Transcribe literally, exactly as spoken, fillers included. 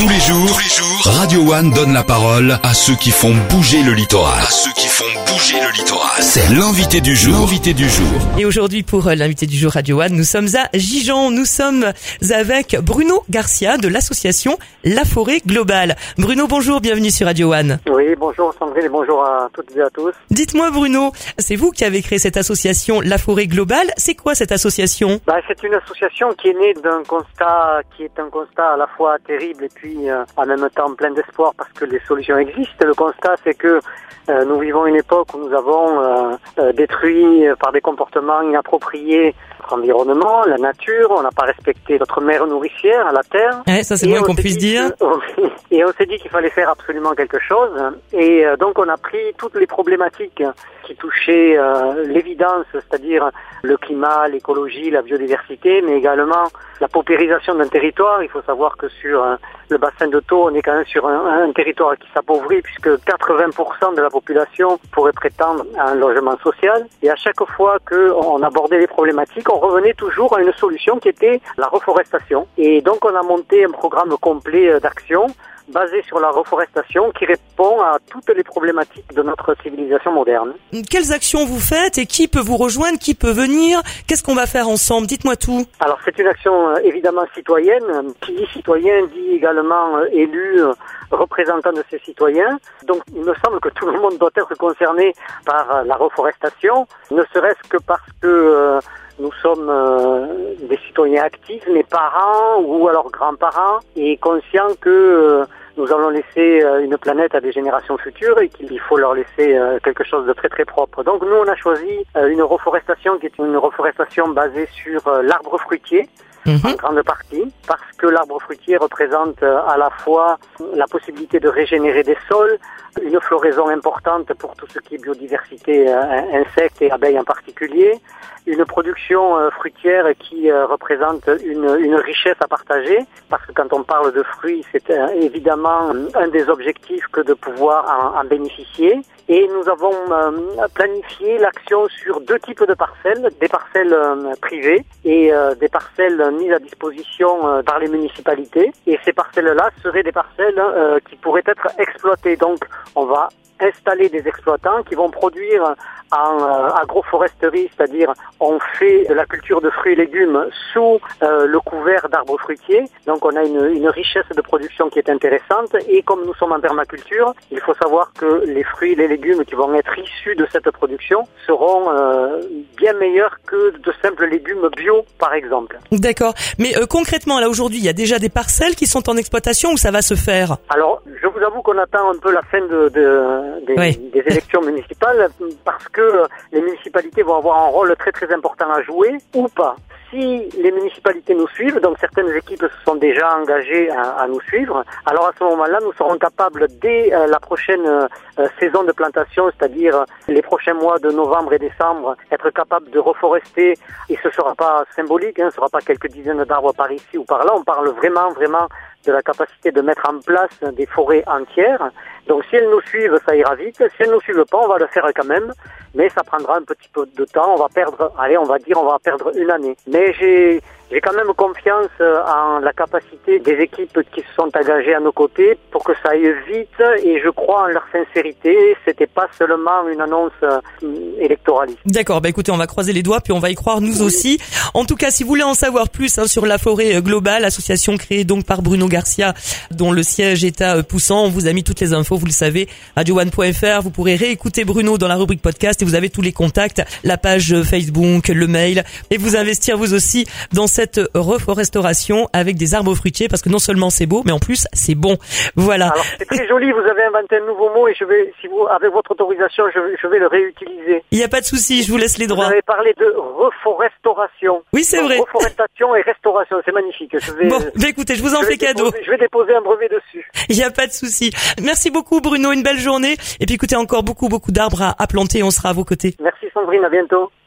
Tous les jours, tous les jours, Radio One donne la parole à ceux qui font bouger le littoral. À ceux qui font bouger le littoral. C'est l'invité du jour. L'invité du jour. Et aujourd'hui, pour l'invité du jour Radio One, nous sommes à Gijon. Nous sommes avec Bruno Garcia de l'association La Forêt Globale. Bruno, bonjour, bienvenue sur Radio One. Oui, bonjour Sandrine et bonjour à toutes et à tous. Dites-moi Bruno, c'est vous qui avez créé cette association La Forêt Globale. C'est quoi cette association ? Bah, c'est une association qui est née d'un constat qui est un constat à la fois terrible et puis euh, en même temps plein d'espoir parce que les solutions existent. Le constat, c'est que euh, nous vivons une époque où nous avons euh, euh, détruit euh, par des comportements inappropriés notre environnement, la nature. On n'a pas respecté notre mère nourricière, la terre. Ouais, ça c'est moins qu'on puisse dire. Que, et on s'est dit qu'il fallait faire absolument quelque chose. Et euh, donc on a pris toutes les problématiques qui touchaient euh, l'évidence, c'est-à-dire le climat, l'écologie, la biodiversité, mais également la paupérisation d'un territoire. Il faut savoir que sur euh, le bassin de Thau, on est quand même sur un, un territoire qui s'appauvrit puisque quatre-vingts pour cent de la population pourrait prétendre à un logement social. Et à chaque fois qu'on abordait les problématiques, on revenait toujours à une solution qui était la reforestation. Et donc on a monté un programme complet d'action basé sur la reforestation qui répond à toutes les problématiques de notre civilisation moderne. Quelles actions vous faites et qui peut vous rejoindre, qui peut venir ? Qu'est-ce qu'on va faire ensemble ? Dites-moi tout. Alors c'est une action euh, évidemment citoyenne. Qui dit citoyen dit également euh, élu, euh, représentant de ces citoyens. Donc il me semble que tout le monde doit être concerné par euh, la reforestation, ne serait-ce que parce que euh, nous sommes euh, des citoyens actifs, mes parents ou alors grands-parents, et conscients que euh, nous allons laisser euh, une planète à des générations futures et qu'il faut leur laisser euh, quelque chose de très très propre. Donc nous on a choisi euh, une reforestation qui est une reforestation basée sur euh, l'arbre fruitier. Mmh. En grande partie, parce que l'arbre fruitier représente à la fois la possibilité de régénérer des sols, une floraison importante pour tout ce qui est biodiversité, euh, insectes et abeilles en particulier, une production euh, fruitière qui euh, représente une, une richesse à partager, parce que quand on parle de fruits, c'est euh, évidemment un des objectifs que de pouvoir en, en bénéficier. Et nous avons euh, planifié l'action sur deux types de parcelles, des parcelles euh, privées et euh, des parcelles mises à disposition euh, par les municipalités. Et ces parcelles-là seraient des parcelles euh, qui pourraient être exploitées. Donc on va installer des exploitants qui vont produire en euh, agroforesterie, c'est-à-dire on fait de la culture de fruits et légumes sous euh, le couvert d'arbres fruitiers. Donc on a une, une richesse de production qui est intéressante. Et comme nous sommes en permaculture, il faut savoir que les fruits et les légumes qui vont être issus de cette production seront euh, bien meilleurs que de simples légumes bio, par exemple. D'accord. Mais euh, concrètement, là aujourd'hui, il y a déjà des parcelles qui sont en exploitation ou ça va se faire ? Alors, je vous avoue qu'on attend un peu la fin de, de, des, oui. des élections municipales parce que les municipalités vont avoir un rôle très très important à jouer ou pas. Si les municipalités nous suivent, donc certaines équipes se sont déjà engagées à, à nous suivre, alors à ce moment-là, nous serons capables, dès euh, la prochaine euh, saison de plantation, c'est-à-dire les prochains mois de novembre et décembre, être capables de reforester, et ce ne sera pas symbolique, hein, ce ne sera pas quelques dizaines d'arbres par ici ou par là, on parle vraiment, vraiment de la capacité de mettre en place des forêts entières. Donc si elles nous suivent, ça ira vite. Si elles ne nous suivent pas, on va le faire quand même, mais ça prendra un petit peu de temps. On va perdre, allez, on va dire, on va perdre une année. Mais j'ai, j'ai quand même confiance en la capacité des équipes qui se sont engagées à nos côtés pour que ça aille vite, et je crois en leur sincérité. C'était pas seulement une annonce euh, électoraliste. D'accord, bah écoutez, on va croiser les doigts puis on va y croire nous oui. aussi. En tout cas, si vous voulez en savoir plus hein, sur La Forêt Globale, association créée donc par Bruno Garcia, dont le siège est à Poussant, on vous a mis toutes les infos, vous le savez, radio one point f r. Vous pourrez réécouter Bruno dans la rubrique podcast et vous avez tous les contacts, la page Facebook, le mail, et vous investir vous aussi dans cette reforestation avec des arbres fruitiers, parce que non seulement c'est beau, mais en plus c'est bon. Voilà. Alors c'est très joli, vous avez inventé un nouveau mot et je vais, si vous, avec votre autorisation, je, je vais le réutiliser. Il n'y a pas de souci, je vous laisse les droits. Vous avez parlé de reforestation. Oui, c'est Donc, vrai. Reforestation et restauration, c'est magnifique. Je vais, bon, bah écoutez, je vous en fais cadeau. Déposer, je vais déposer un brevet dessus. Il n'y a pas de souci. Merci beaucoup Bruno, une belle journée. Et puis écoutez, encore beaucoup, beaucoup d'arbres à, à planter, on sera à vos côtés. Merci Sandrine, à bientôt.